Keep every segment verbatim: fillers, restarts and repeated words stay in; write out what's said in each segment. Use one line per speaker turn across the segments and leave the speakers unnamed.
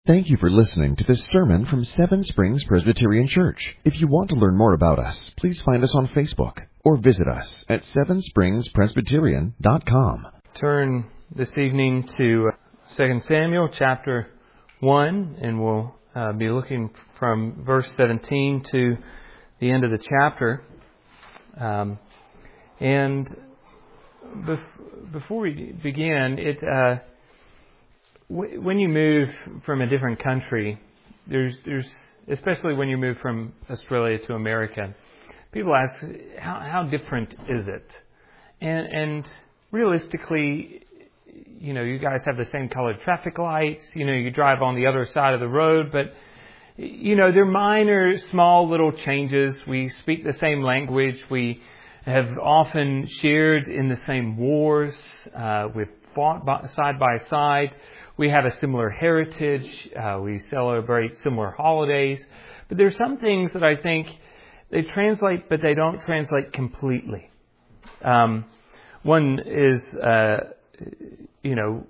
Thank you for listening to this sermon from Seven Springs Presbyterian Church. If you want to learn more about us, please find us on Facebook or visit us at seven springs presbyterian dot com.
Turn this evening to Second Samuel chapter one, and we'll uh, be looking from verse seventeen to the end of the chapter. Um, and bef- before we begin, it... Uh, When you move from a different country, there's, there's, especially when you move from Australia to America, people ask, how, how different is it? And, and realistically, you know, you guys have the same colored traffic lights, you know, you drive on the other side of the road, but, you know, they're minor, small little changes. We speak the same language. We have often shared in the same wars. Uh, we've fought by, side by side. We have a similar heritage. Uh, we celebrate similar holidays. But there's some things that I think they translate, but they don't translate completely. Um, one is, uh, you know,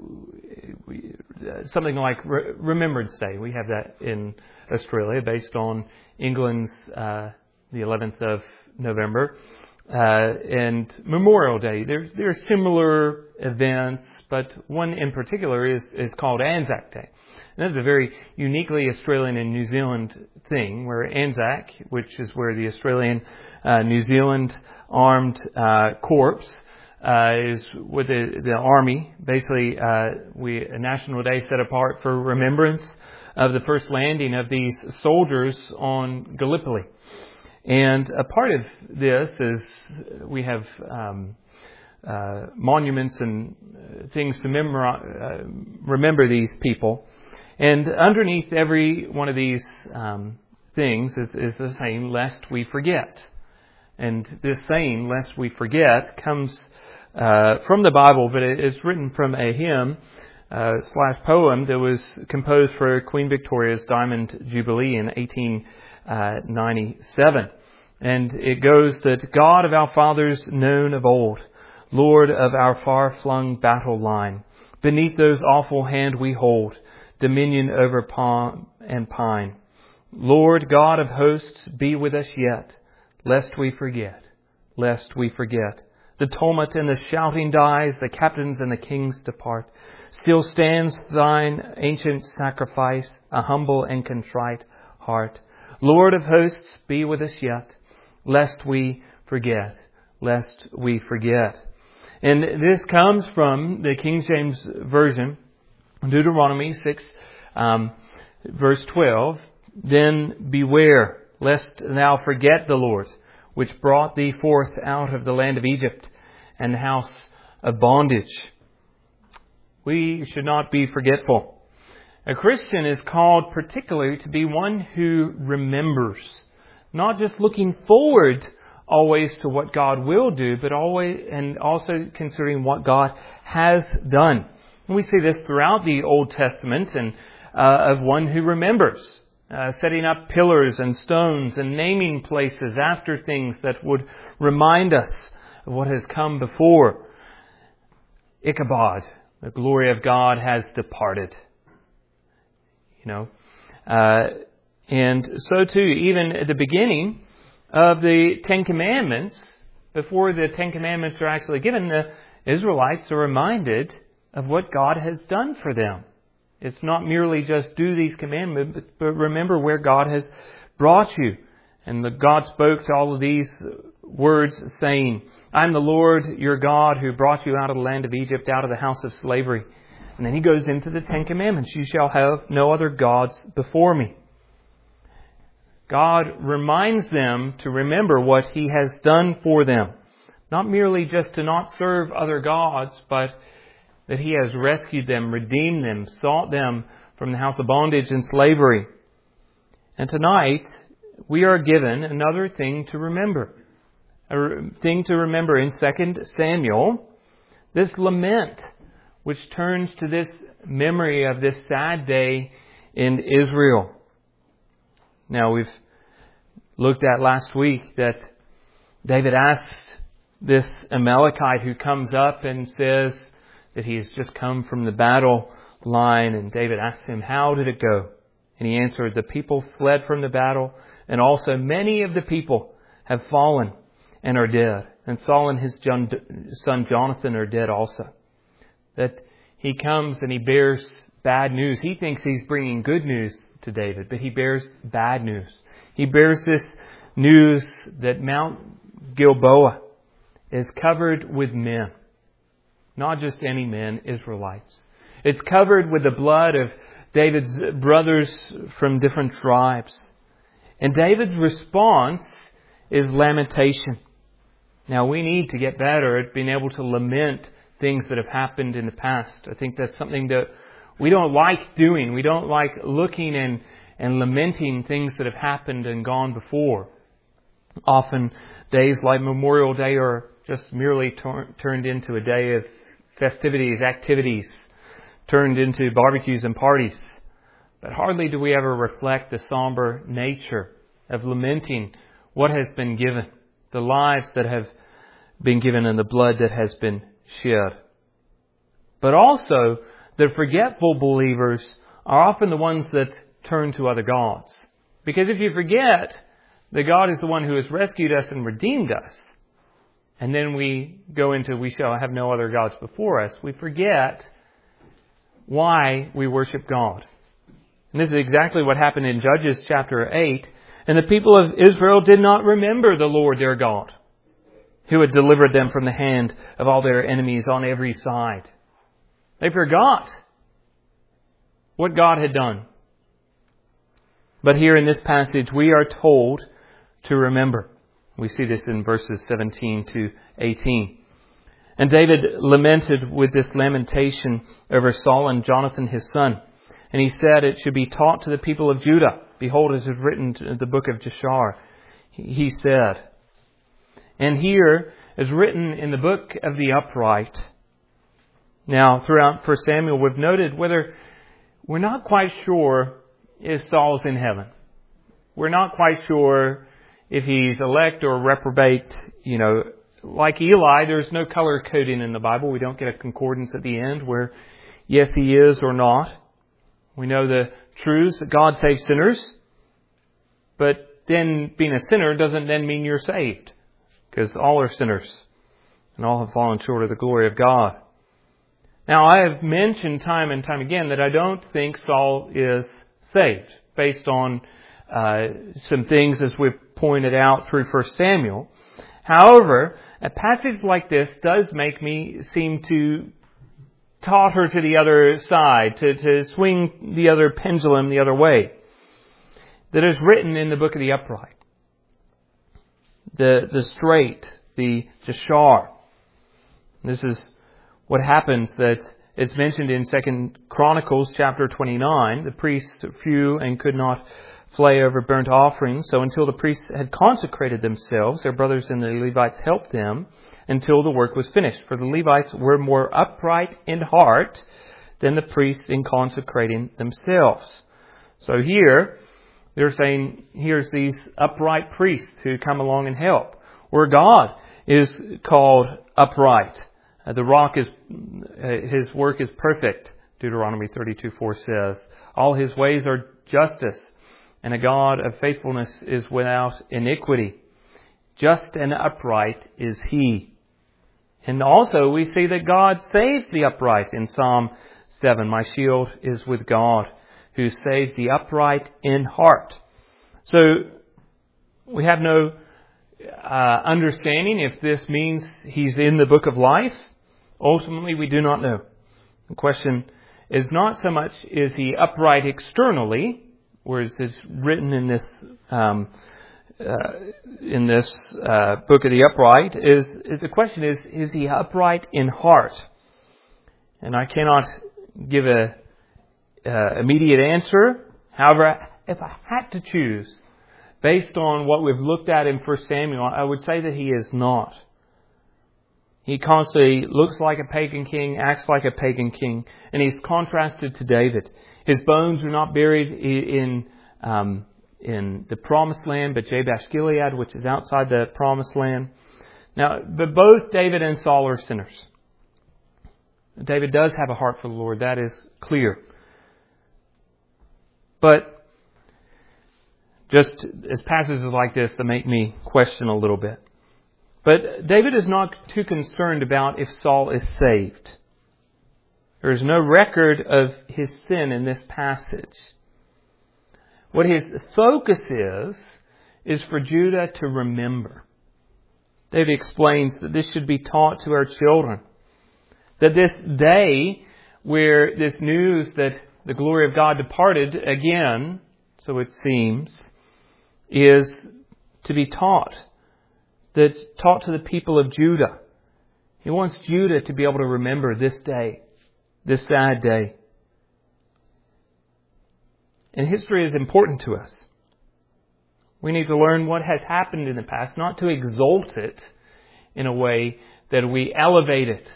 something like Re- Remembrance Day. We have that in Australia based on England's uh, the eleventh of November. Uh, and Memorial Day. There's, there are similar events, but one in particular is, is called Anzac Day. And that's a very uniquely Australian and New Zealand thing, where Anzac, which is where the Australian uh, New Zealand Armed uh, Corps uh, is with the, the Army. Basically, uh, we a national day set apart for remembrance of the first landing of these soldiers on Gallipoli. And a part of this is we have um, uh, monuments and things to memori- uh, remember these people. And underneath every one of these um, things is, is the saying, lest we forget. And this saying, lest we forget, comes uh, from the Bible, but it is written from a hymn uh, slash poem that was composed for Queen Victoria's Diamond Jubilee in eighteen ninety-seven. And it goes that God of our fathers known of old, Lord of our far-flung battle line, beneath those awful hand we hold, dominion over palm and pine. Lord God of hosts, be with us yet, lest we forget, lest we forget. The tumult and the shouting dies, the captains and the kings depart. Still stands thine ancient sacrifice, a humble and contrite heart. Lord of hosts, be with us yet, lest we forget, lest we forget. And this comes from the King James Version, Deuteronomy six, um, verse twelve. Then beware, lest thou forget the Lord, which brought thee forth out of the land of Egypt and the house of bondage. We should not be forgetful. A Christian is called particularly to be one who remembers, not just looking forward always to what God will do, but always and also considering what God has done. And we see this throughout the Old Testament, and uh, of one who remembers, uh, setting up pillars and stones and naming places after things that would remind us of what has come before. Ichabod, the glory of God has departed. You know, uh, and so too, even at the beginning of the Ten Commandments, before the Ten Commandments are actually given, the Israelites are reminded of what God has done for them. It's not merely just do these commandments, but remember where God has brought you. And the God spoke to all of these words saying, I'm the Lord your God who brought you out of the land of Egypt, out of the house of slavery. And then he goes into the Ten Commandments. You shall have no other gods before me. God reminds them to remember what he has done for them. Not merely just to not serve other gods, but that he has rescued them, redeemed them, sought them from the house of bondage and slavery. And tonight, we are given another thing to remember. A thing to remember in Second Samuel, this lament, which turns to this memory of this sad day in Israel. Now, we've looked at last week that David asks this Amalekite who comes up and says that he has just come from the battle, line, and David asks him, "How did it go?" And he answered, "The people fled from the battle, and also many of the people have fallen and are dead. And Saul and his son Jonathan are dead also." That he comes and he bears bad news. He thinks he's bringing good news to David, but he bears bad news. He bears this news that Mount Gilboa is covered with men. Not just any men, Israelites. It's covered with the blood of David's brothers from different tribes. And David's response is lamentation. Now, we need to get better at being able to lament things that have happened in the past. I think that's something that we don't like doing. We don't like looking and, and lamenting things that have happened and gone before. Often, days like Memorial Day are just merely tor- turned into a day of festivities, activities, turned into barbecues and parties. But hardly do we ever reflect the somber nature of lamenting what has been given, the lives that have been given and the blood that has been shed. But also, the forgetful believers are often the ones that turn to other gods. Because if you forget that God is the one who has rescued us and redeemed us, and then we go into, "We shall have no other gods before us," we forget why we worship God. And this is exactly what happened in Judges chapter eight. "And the people of Israel did not remember the Lord their God, who had delivered them from the hand of all their enemies on every side." They forgot what God had done. But here in this passage, we are told to remember. We see this in verses seventeen to eighteen. "And David lamented with this lamentation over Saul and Jonathan his son. And he said it should be taught to the people of Judah. Behold, as is written in the book of Jashar." He said. And here is written in the book of the upright. Now, throughout First Samuel, we've noted whether we're not quite sure if Saul's in heaven. We're not quite sure if he's elect or reprobate. You know, like Eli, there's no color coding in the Bible. We don't get a concordance at the end where yes, he is or not. We know the truths that God saves sinners. But then being a sinner doesn't then mean you're saved. Because all are sinners. And all have fallen short of the glory of God. Now, I have mentioned time and time again that I don't think Saul is saved. Based on uh, some things as we've pointed out through First Samuel. However, a passage like this does make me seem to totter to the other side, to, to swing the other pendulum the other way. That is written in the book of the upright. The, the straight, the Jashar. This is what happens that it's mentioned in Second Chronicles chapter twenty-nine. The priests few and could not flay over burnt offerings. So until the priests had consecrated themselves, their brothers and the Levites helped them until the work was finished. For the Levites were more upright in heart than the priests in consecrating themselves. So here, they're saying, here's these upright priests who come along and help. Where God is called upright. Uh, the rock is, uh, his work is perfect. Deuteronomy thirty-two four says, all his ways are justice, and a God of faithfulness is without iniquity. Just and upright is he. And also we see that God saves the upright in Psalm seven. My shield is with God, who saves the upright in heart. So we have no uh, understanding if this means he's in the book of life. Ultimately, we do not know. The question is not so much is he upright externally, whereas it's written in this um, uh, in this uh, book of the upright. Is, is the question is is he upright in heart? And I cannot give a uh, immediate answer. However, if I had to choose, based on what we've looked at in First Samuel, I would say that he is not. He constantly looks like a pagan king, acts like a pagan king, and he's contrasted to David. His bones are not buried in um, in the Promised Land, but Jabesh Gilead, which is outside the Promised Land. Now, but both David and Saul are sinners. David does have a heart for the Lord. That is clear. But just as passages like this that make me question a little bit. But David is not too concerned about if Saul is saved. There is no record of his sin in this passage. What his focus is, is for Judah to remember. David explains that this should be taught to our children. That this day where this news that the glory of God departed again, so it seems, is to be taught. That's taught to the people of Judah. He wants Judah to be able to remember this day, this sad day. And history is important to us. We need to learn what has happened in the past, not to exalt it in a way that we elevate it.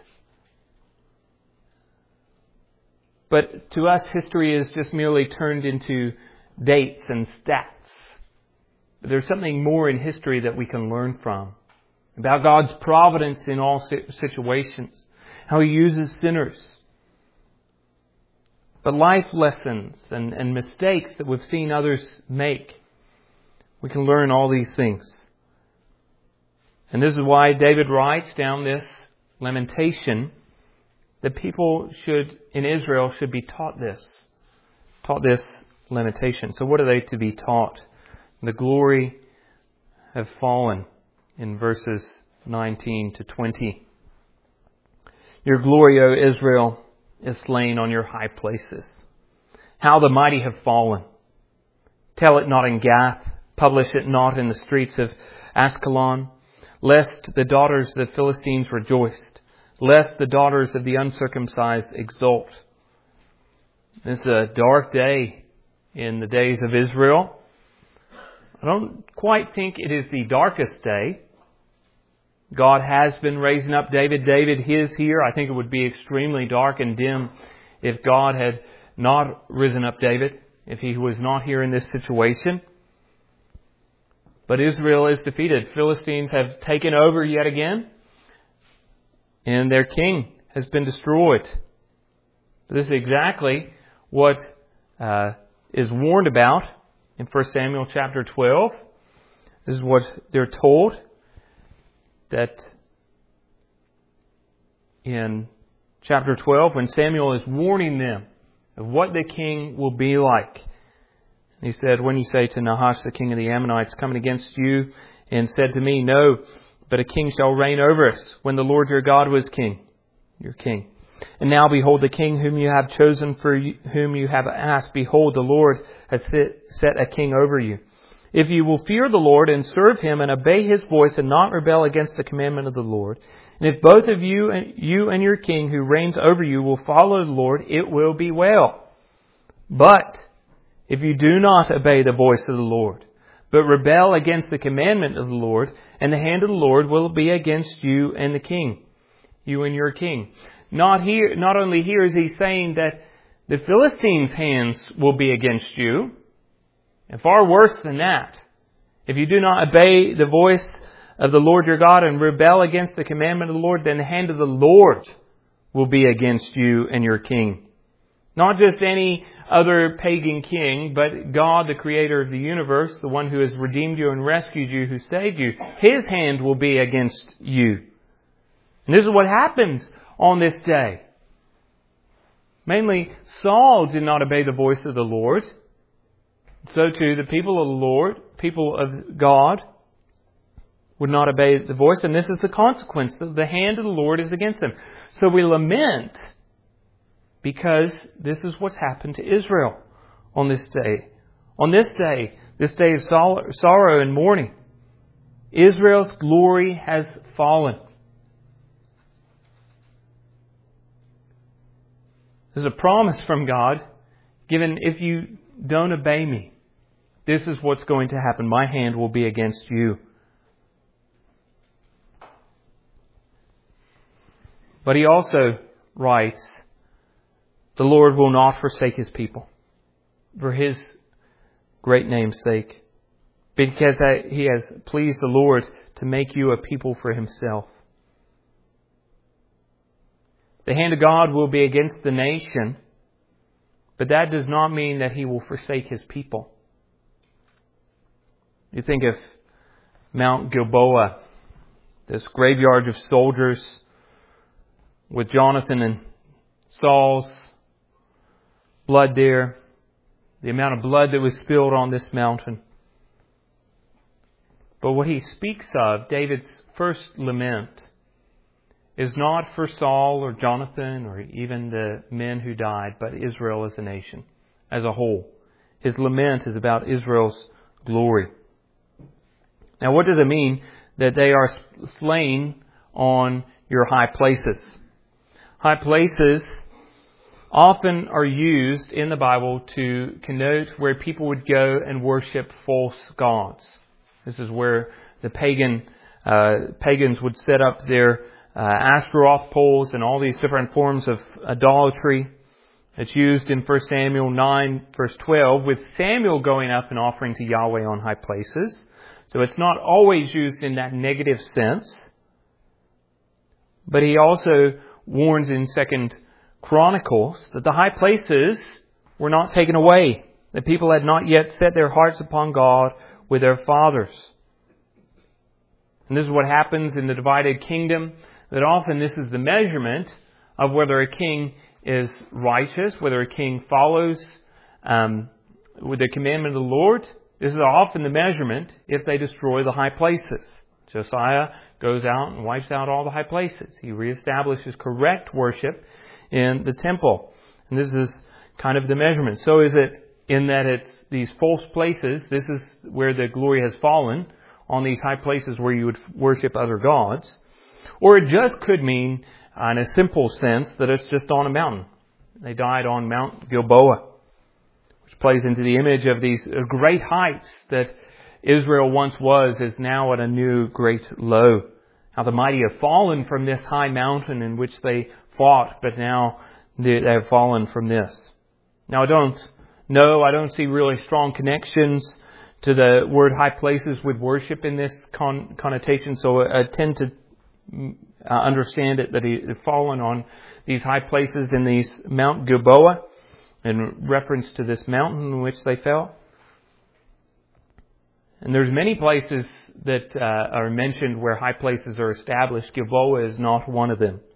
But to us, history is just merely turned into dates and stats. But there's something more in history that we can learn from. About God's providence in all situations. How He uses sinners. But life lessons and, and mistakes that we've seen others make. We can learn all these things. And this is why David writes down this lamentation that people should, in Israel, should be taught this. Taught this lamentation. So what are they to be taught? The glory have fallen in verses nineteen to twenty. Your glory, O Israel, is slain on your high places. How the mighty have fallen. Tell it not in Gath. Publish it not in the streets of Ascalon. Lest the daughters of the Philistines rejoiced. Lest the daughters of the uncircumcised exult. This is a dark day in the days of Israel. I don't quite think it is the darkest day. God has been raising up David. David is here. I think it would be extremely dark and dim if God had not risen up David, if he was not here in this situation. But Israel is defeated. Philistines have taken over yet again, and their king has been destroyed. This is exactly what uh, is warned about in First Samuel chapter twelve. This is what they're told, that in chapter twelve, when Samuel is warning them of what the king will be like. He said, when you say to Nahash, the king of the Ammonites, coming against you, and said to me, no, but a king shall reign over us, when the Lord your God was king, your king. And now behold, the king whom you have chosen, for whom you have asked, behold, the Lord has set a king over you. If you will fear the Lord and serve Him and obey His voice and not rebel against the commandment of the Lord, and if both of you and you and your king who reigns over you will follow the Lord, it will be well. But if you do not obey the voice of the Lord, but rebel against the commandment of the Lord, and the hand of the Lord will be against you and the king, you and your king. Not here, not only here is he saying that the Philistines' hands will be against you, and far worse than that. If you do not obey the voice of the Lord your God and rebel against the commandment of the Lord, then the hand of the Lord will be against you and your king. Not just any other pagan king, but God, the creator of the universe, the one who has redeemed you and rescued you, who saved you. His hand will be against you. And this is what happens on this day. Mainly, Saul did not obey the voice of the Lord. So too, the people of the Lord, people of God, would not obey the voice. And this is the consequence. The hand of the Lord is against them. So we lament because this is what's happened to Israel on this day. On this day, this day of sorrow and mourning, Israel's glory has fallen. There's a promise from God given, if you don't obey me, this is what's going to happen. My hand will be against you. But he also writes, the Lord will not forsake His people for His great name's sake, because He has pleased the Lord to make you a people for Himself. The hand of God will be against the nation, but that does not mean that He will forsake His people. You think of Mount Gilboa, this graveyard of soldiers with Jonathan and Saul's blood there, the amount of blood that was spilled on this mountain. But what he speaks of, David's first lament, is not for Saul or Jonathan or even the men who died, but Israel as a nation, as a whole. His lament is about Israel's glory. Now, what does it mean that they are slain on your high places? High places often are used in the Bible to connote where people would go and worship false gods. This is where the pagan uh, pagans would set up their uh, Ashtaroth poles and all these different forms of idolatry. It's used in First Samuel nine, verse twelve, with Samuel going up and offering to Yahweh on high places. So it's not always used in that negative sense. But he also warns in Second Chronicles that the high places were not taken away. The people had not yet set their hearts upon God with their fathers. And this is what happens in the divided kingdom, that often this is the measurement of whether a king is righteous, whether a king follows um, with the commandment of the Lord. This is often the measurement if they destroy the high places. Josiah goes out and wipes out all the high places. He reestablishes correct worship in the temple. And this is kind of the measurement. So is it in that it's these false places. This is where the glory has fallen, on these high places where you would worship other gods. Or it just could mean, uh, in a simple sense, that it's just on a mountain. They died on Mount Gilboa, which plays into the image of these great heights that Israel once was, is now at a new great low. How the mighty have fallen from this high mountain in which they fought, but now they have fallen from this. Now I don't know, I don't see really strong connections to the word high places with worship in this con- connotation, so I tend to uh, understand it that he had fallen on these high places in these Mount Gilboa in reference to this mountain in which they fell. And there's many places that uh, are mentioned where high places are established. Gilboa is not one of them.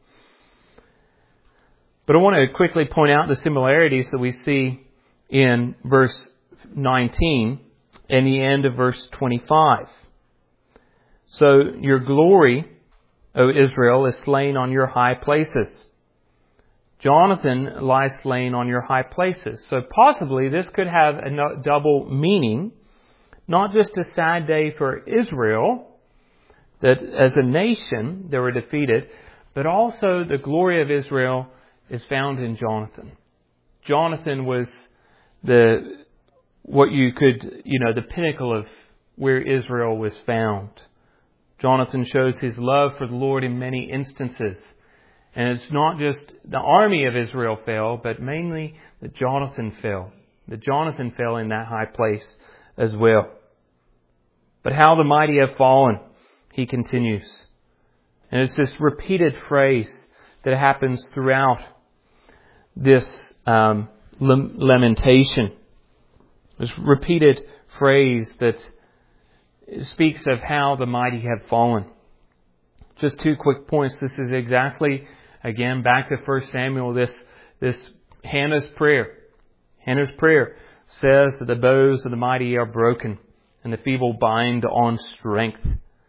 But I want to quickly point out the similarities that we see in verse nineteen and the end of verse twenty-five. So your glory, O Israel, is slain on your high places. Jonathan lies slain on your high places. So possibly this could have a double meaning. Not just a sad day for Israel, that as a nation they were defeated, but also the glory of Israel is found in Jonathan. Jonathan was the, what you could, you know, the pinnacle of where Israel was found. Jonathan shows his love for the Lord in many instances. And it's not just the army of Israel fell, but mainly that Jonathan fell. That Jonathan fell in that high place as well. But how the mighty have fallen, he continues. And it's this repeated phrase that happens throughout this um, lamentation. This repeated phrase that speaks of how the mighty have fallen. Just two quick points. This is exactly, again, back to First Samuel, this, this Hannah's prayer. Hannah's prayer says that the bows of the mighty are broken, and the feeble bind on strength.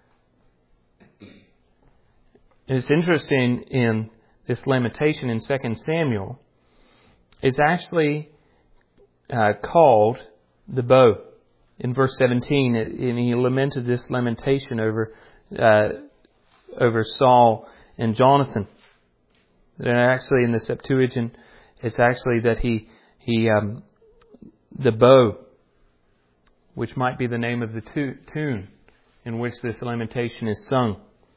And it's interesting in this lamentation in Second Samuel, it's actually uh, called the bow. In verse seventeen, and he lamented this lamentation over uh, over Saul and Jonathan. And actually, in the Septuagint, it's actually that he he um, the bow, which might be the name of the tu- tune in which this lamentation is sung.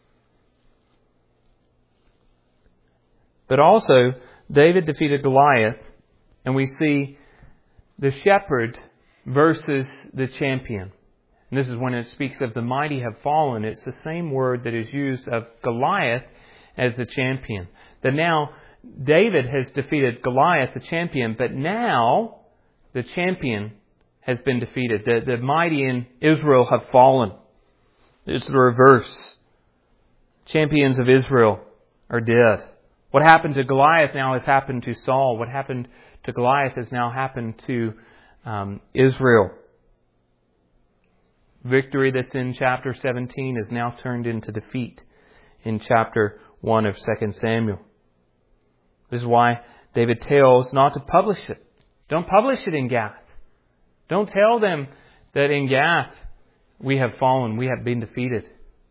But also, David defeated Goliath, and we see the shepherd versus the champion. And this is when it speaks of the mighty have fallen. It's the same word that is used of Goliath as the champion. That now David has defeated Goliath, the champion, but now the champion has been defeated. The, the mighty in Israel have fallen. It's the reverse. Champions of Israel are dead. What happened to Goliath now has happened to Saul. What happened to Goliath has now happened to um, Israel. Victory that's in chapter seventeen is now turned into defeat in chapter one of Second Samuel. This is why David tells not to publish it. Don't publish it in Gath. Don't tell them that in Gath we have fallen, we have been defeated.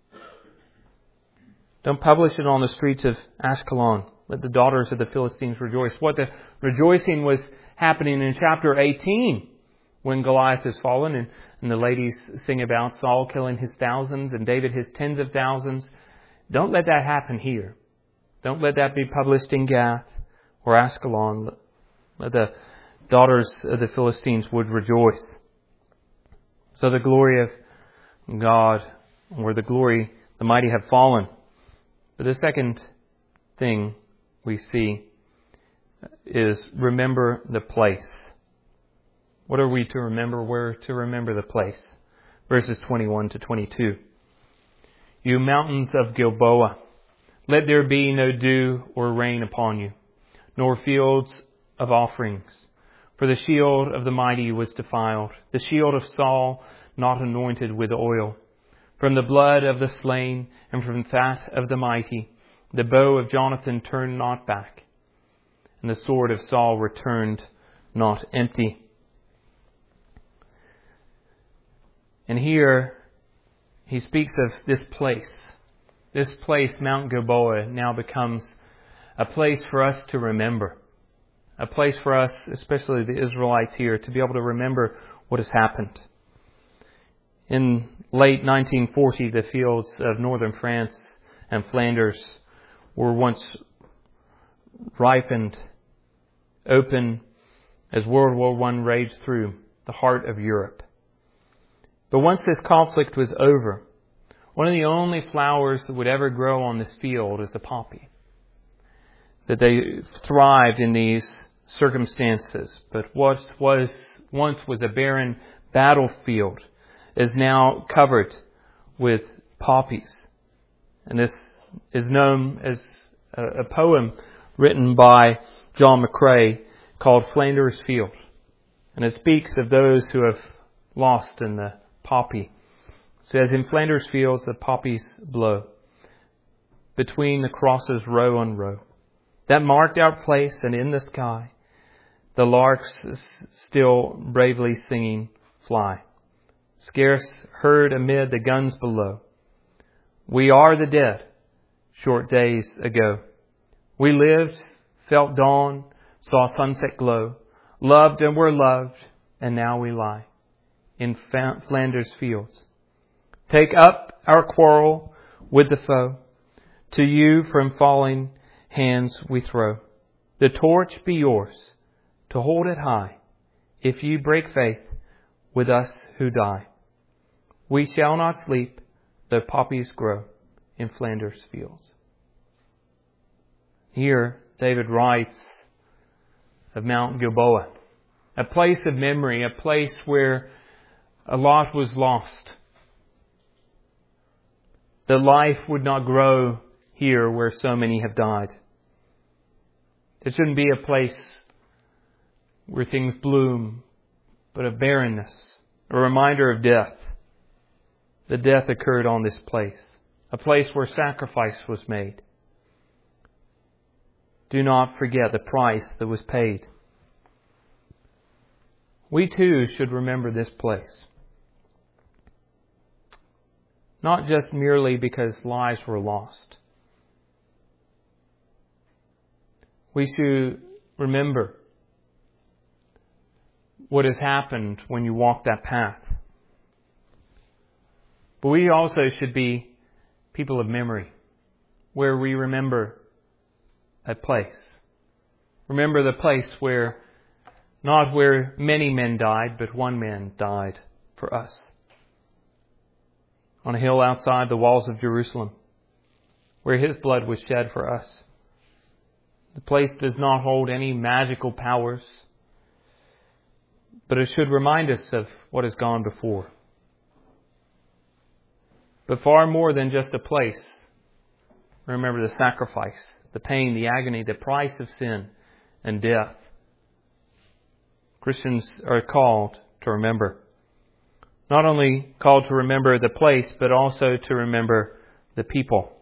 Don't publish it on the streets of Ashkelon. Let the daughters of the Philistines rejoice. What the rejoicing was happening in chapter eighteen when Goliath has fallen and, and the ladies sing about Saul killing his thousands and David his tens of thousands. Don't let that happen here. Don't let that be published in Gath or Ashkelon. Let the daughters of the Philistines would rejoice. So the glory of God, or the glory, the mighty have fallen. But the second thing we see is remember the place. What are we to remember? We're to remember the place. Verses twenty-one to twenty-two. You mountains of Gilboa, let there be no dew or rain upon you, nor fields of offerings. For the shield of the mighty was defiled, the shield of Saul not anointed with oil. From the blood of the slain and from that of the mighty, the bow of Jonathan turned not back, and the sword of Saul returned not empty. And here he speaks of this place. This place, Mount Gilboa, now becomes a place for us to remember. A place for us, especially the Israelites here, to be able to remember what has happened. In late nineteen forty, the fields of northern France and Flanders were once ripened, open as World War One raged through the heart of Europe. But once this conflict was over, one of the only flowers that would ever grow on this field is a poppy. That they thrived in these circumstances. But what was once was a barren battlefield is now covered with poppies. And this is known as a poem written by John McCrae called Flanders Field. And it speaks of those who have lost in the poppy. It says, in Flanders fields the poppies blow, between the crosses row on row. That marked out place, and in the sky the larks still bravely singing fly, scarce heard amid the guns below. We are the dead, short days ago. We lived, felt dawn, saw sunset glow, loved and were loved, and now we lie in Flanders fields. Take up our quarrel with the foe. To you from falling hands we throw. The torch be yours to hold it high. If you break faith with us who die, we shall not sleep though poppies grow in Flanders fields. Here David writes of Mount Gilboa, a place of memory, a place where a lot was lost. The life would not grow here where so many have died. It shouldn't be a place where things bloom, but of barrenness, a reminder of death. The death occurred on this place, a place where sacrifice was made. Do not forget the price that was paid. We too should remember this place. Not just merely because lives were lost. We should remember what has happened when you walk that path. But we also should be people of memory, where we remember a place. Remember the place where, not where many men died, but one man died for us. On a hill outside the walls of Jerusalem, where his blood was shed for us. The place does not hold any magical powers, but it should remind us of what has gone before. But far more than just a place, remember the sacrifice, the pain, the agony, the price of sin and death. Christians are called to remember. Not only called to remember the place, but also to remember the people.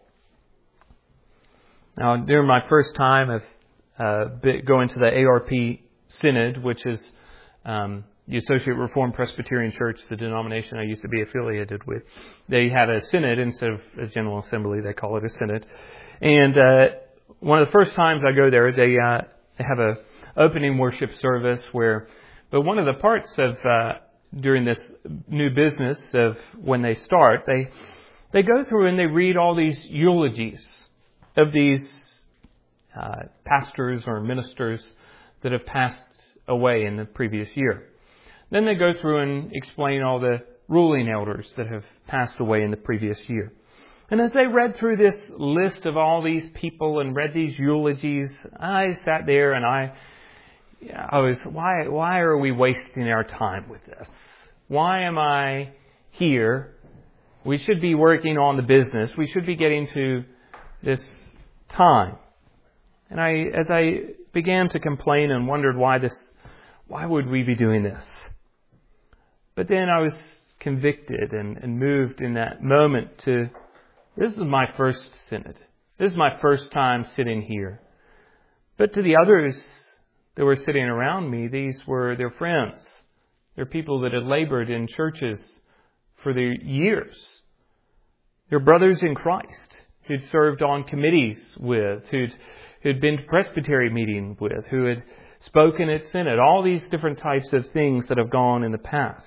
Now, during my first time of uh, going to the A R P Synod, which is um, the Associate Reformed Presbyterian Church, the denomination I used to be affiliated with, they have a synod instead of a General Assembly. They call it a synod. And uh, one of the first times I go there, they, uh, they have a opening worship service where, but one of the parts of uh, during this new business of when they start, they they go through and they read all these eulogies of these uh, pastors or ministers that have passed away in the previous year. Then they go through and explain all the ruling elders that have passed away in the previous year. And as they read through this list of all these people and read these eulogies, I sat there and I, I was, why, why are we wasting our time with this? Why am I here? We should be working on the business. We should be getting to this time. And I, as I began to complain and wondered why this, why would we be doing this? But then I was convicted and, and moved in that moment to, this is my first synod. This is my first time sitting here. But to the others that were sitting around me, these were their friends. They're people that had labored in churches for the years. They're brothers in Christ who'd served on committees with, who'd, who'd been to presbytery meeting with, who had spoken at synod, all these different types of things that have gone in the past.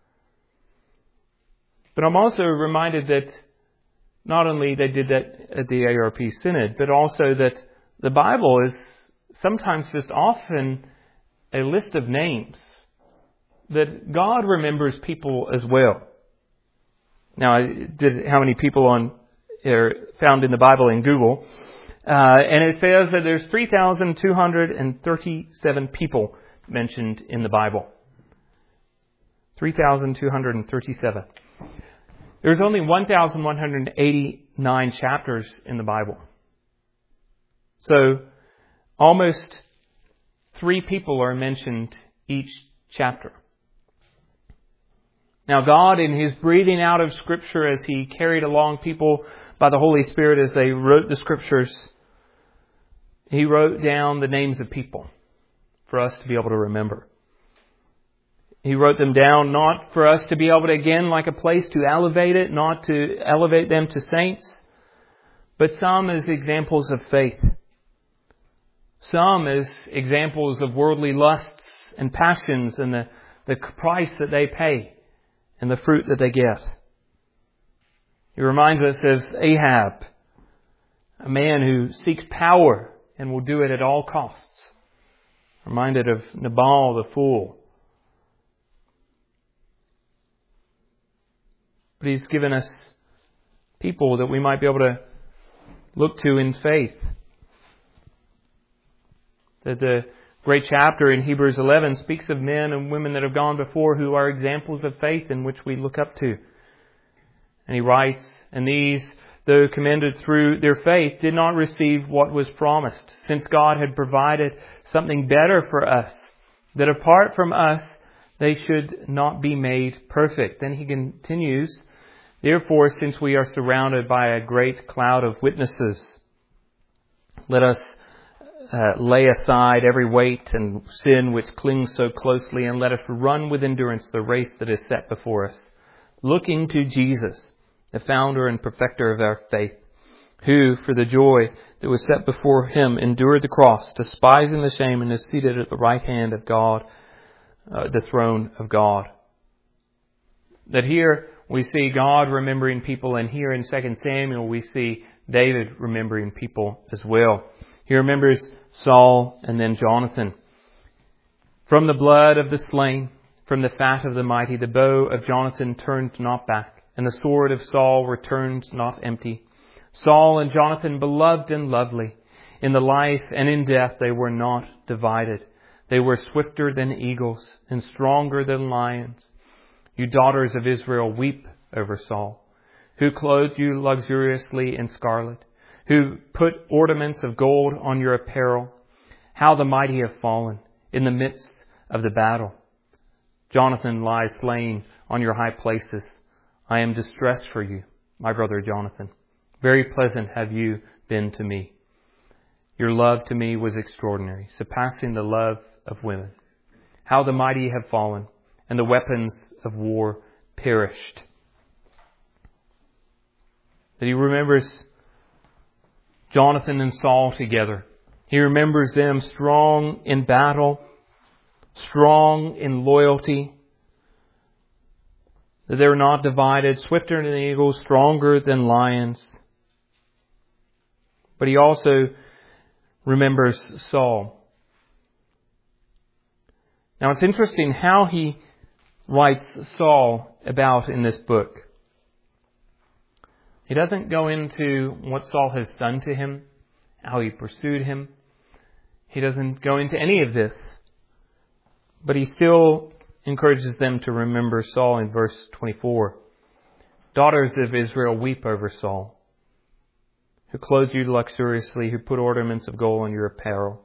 But I'm also reminded that not only they did that at the A R P Synod, but also that the Bible is sometimes just often a list of names, that God remembers people as well. Now, I did how many people on are found in the Bible in Google, uh, and it says that there's three thousand two hundred thirty-seven people mentioned in the Bible. three thousand two hundred thirty-seven. There's only one thousand one hundred eighty-nine chapters in the Bible. So, almost three people are mentioned each chapter. Now, God, in His breathing out of Scripture, as He carried along people by the Holy Spirit as they wrote the Scriptures, He wrote down the names of people for us to be able to remember. He wrote them down not for us to be able to, again, like a place to elevate it, not to elevate them to saints, but some as examples of faith. Some as examples of worldly lusts and passions and the, the price that they pay and the fruit that they get. He reminds us of Ahab, a man who seeks power and will do it at all costs. Reminded of Nabal the fool. But He's given us people that we might be able to look to in faith. That the great chapter in Hebrews eleven speaks of men and women that have gone before who are examples of faith in which we look up to. And he writes, and these, though commended through their faith, did not receive what was promised, since God had provided something better for us, that apart from us they should not be made perfect. Then he continues, therefore, since we are surrounded by a great cloud of witnesses, let us uh, lay aside every weight and sin which clings so closely, and let us run with endurance the race that is set before us, looking to Jesus, the founder and perfecter of our faith, who, for the joy that was set before Him, endured the cross, despising the shame, and is seated at the right hand of God, uh, the throne of God. That here we see God remembering people, and here in Second Samuel we see David remembering people as well. He remembers Saul and then Jonathan. From the blood of the slain, from the fat of the mighty, the bow of Jonathan turned not back, and the sword of Saul returned not empty. Saul and Jonathan, beloved and lovely, In the life and in death they were not divided. They were swifter than eagles and stronger than lions. You daughters of Israel, weep over Saul, who clothed you luxuriously in scarlet, who put ornaments of gold on your apparel. How the mighty have fallen in the midst of the battle. Jonathan lies slain on your high places. I am distressed for you, my brother Jonathan. Very pleasant have you been to me. Your love to me was extraordinary, surpassing the love of women. How the mighty have fallen, and the weapons of war perished. That he remembers Jonathan and Saul together. He remembers them strong in battle, strong in loyalty. That they were not divided, swifter than eagles, stronger than lions. But he also remembers Saul. Now it's interesting how he writes Saul about in this book. He doesn't go into what Saul has done to him, how he pursued him. He doesn't go into any of this. But he still encourages them to remember Saul in verse twenty-four. Daughters of Israel, weep over Saul, who clothed you luxuriously, who put ornaments of gold on your apparel.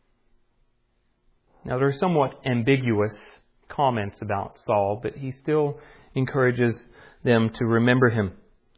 Now there are somewhat ambiguous comments about Saul, but he still encourages them to remember him.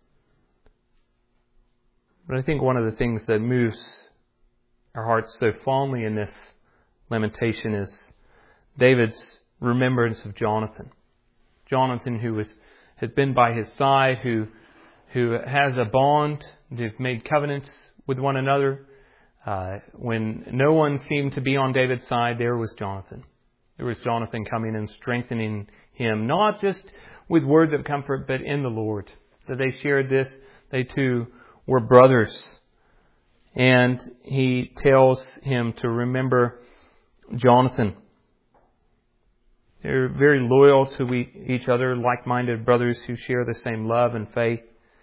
But I think one of the things that moves our hearts so fondly in this lamentation is David's remembrance of Jonathan. Jonathan, who was had been by his side, who who has a bond. They've made covenants with one another. Uh, when no one seemed to be on David's side, there was Jonathan. There was Jonathan coming and strengthening him, not just with words of comfort, but in the Lord. That they shared this. They too were brothers. And he tells him to remember Jonathan. They're very loyal to each other, like-minded brothers who share the same love and faith.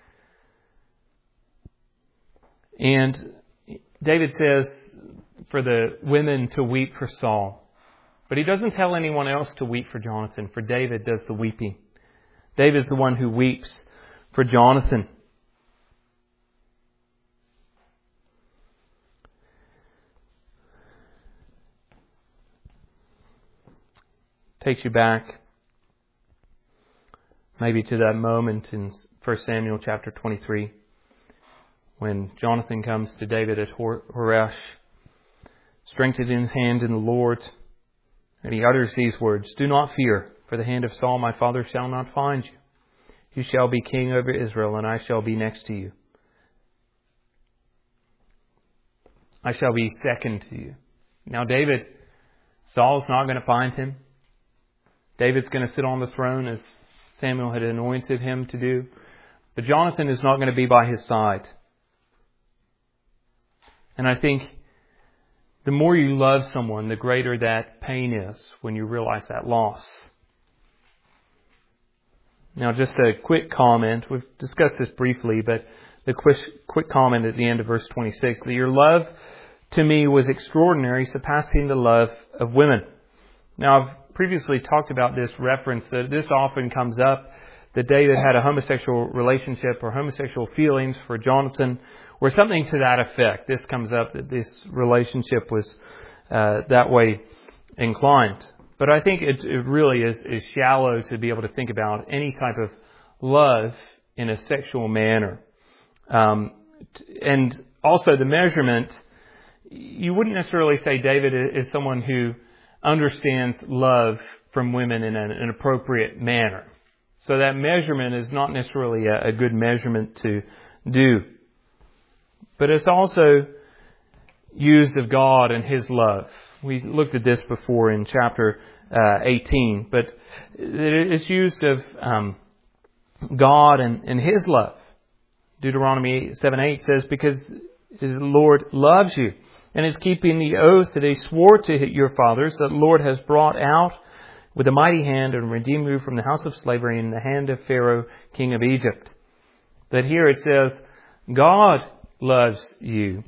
And David says for the women to weep for Saul. But he doesn't tell anyone else to weep for Jonathan, for David does the weeping. David's the one who weeps for Jonathan. Takes you back maybe to that moment in First Samuel chapter twenty-three when Jonathan comes to David at Horesh, strengthened in his hand in the Lord, and he utters these words, "Do not fear, for the hand of Saul my father shall not find you. You shall be king over Israel, and I shall be next to you. I shall be second to you." Now David, Saul's not going to find him. David's going to sit on the throne as Samuel had anointed him to do. But Jonathan is not going to be by his side. And I think the more you love someone, the greater that pain is when you realize that loss. Now, just a quick comment. We've discussed this briefly, but the quick, quick comment at the end of verse twenty-six, that your love to me was extraordinary, surpassing the love of women. Now, I've previously talked about this reference that this often comes up, that David had a homosexual relationship or homosexual feelings for Jonathan, or something to that effect. This comes up that this relationship was uh, that way inclined. But I think it, it really is, is shallow to be able to think about any type of love in a sexual manner. Um, and also the measurement, you wouldn't necessarily say David is someone who understands love from women in an, an appropriate manner. So that measurement is not necessarily a, a good measurement to do. But it's also used of God and His love. We looked at this before in chapter uh, eighteen, but it's used of um, God and, and His love. Deuteronomy seven eight says, because the Lord loves you and is keeping the oath that He swore to your fathers, that the Lord has brought out with a mighty hand and redeemed you from the house of slavery in the hand of Pharaoh, king of Egypt. That here it says, God loves you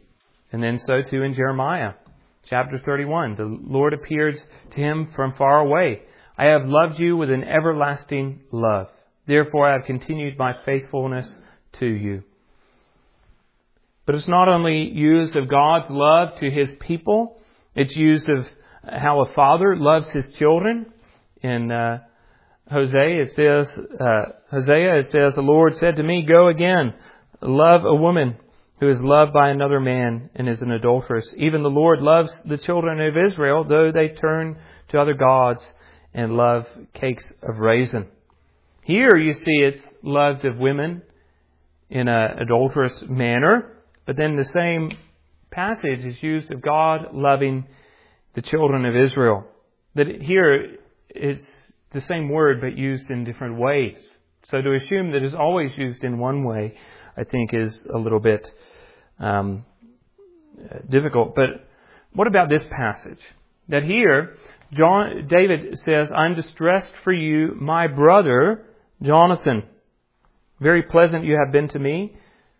And then so too in Jeremiah chapter thirty-one. The Lord appeared to him from far away. I have loved you with an everlasting love. Therefore I have continued my faithfulness to you. But it's not only used of God's love to his people. It's used of how a father loves his children. In uh, Hosea, it says, uh, Hosea, it says, the Lord said to me, go again, love a woman who is loved by another man and is an adulteress. Even the Lord loves the children of Israel, though they turn to other gods and love cakes of raisin. Here you see it's loved of women in an adulterous manner, but then the same passage is used of God loving the children of Israel. That here it's the same word but used in different ways. So to assume that it's always used in one way, I think is a little bit um, difficult. But what about this passage? That here, John, David says, I'm distressed for you, my brother, Jonathan. Very pleasant you have been to me.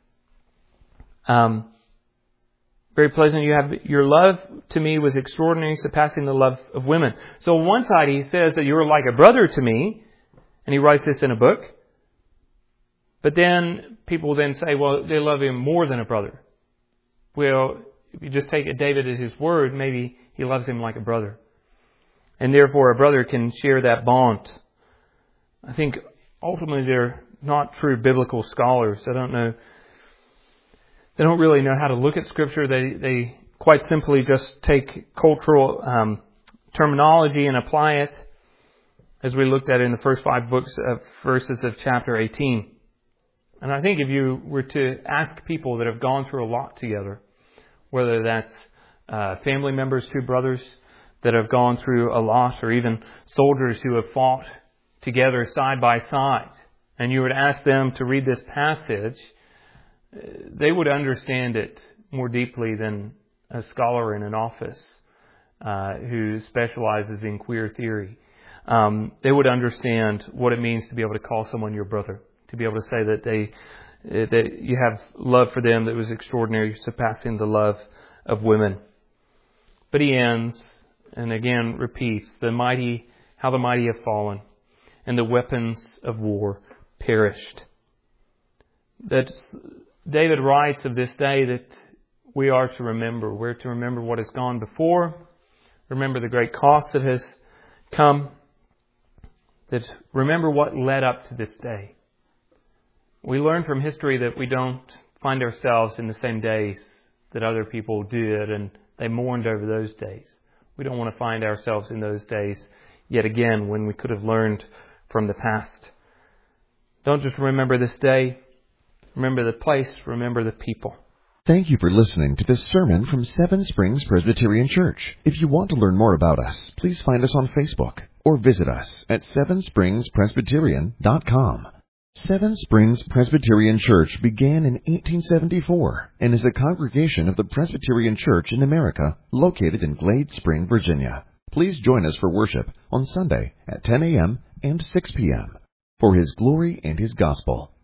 Um, very pleasant you have, your love to me was extraordinary, surpassing the love of women. So on one side he says that you're like a brother to me, and he writes this in a book. But then people then say, well, they love him more than a brother. Well, if you just take David at his word, maybe he loves him like a brother. And therefore a brother can share that bond. I think ultimately they're not true biblical scholars. I don't know. They don't really know how to look at Scripture. They they quite simply just take cultural um, terminology and apply it, as we looked at in the first five books of verses of chapter eighteen. And I think if you were to ask people that have gone through a lot together, whether that's uh, family members, two brothers that have gone through a lot, or even soldiers who have fought together side by side, and you were to ask them to read this passage, they would understand it more deeply than a scholar in an office uh, who specializes in queer theory. Um, they would understand what it means to be able to call someone your brother, to be able to say that they that you have love for them that was extraordinary, surpassing the love of women. But he ends, and again repeats, the mighty, how the mighty have fallen, and the weapons of war perished. That David writes of this day that we are to remember. We're to remember what has gone before, remember the great cost that has come, that remember what led up to this day. We learn from history that we don't find ourselves in the same days that other people did, and they mourned over those days. We don't want to find ourselves in those days yet again when we could have learned from the past. Don't just remember this day. Remember the place. Remember the people.
Thank you for listening to this sermon from Seven Springs Presbyterian Church. If you want to learn more about us, please find us on Facebook or visit us at seven springs presbyterian dot com. Seven Springs Presbyterian Church began in eighteen seventy-four and is a congregation of the Presbyterian Church in America located in Glade Spring, Virginia. Please join us for worship on Sunday at ten a.m. and six p.m. for His glory and His gospel.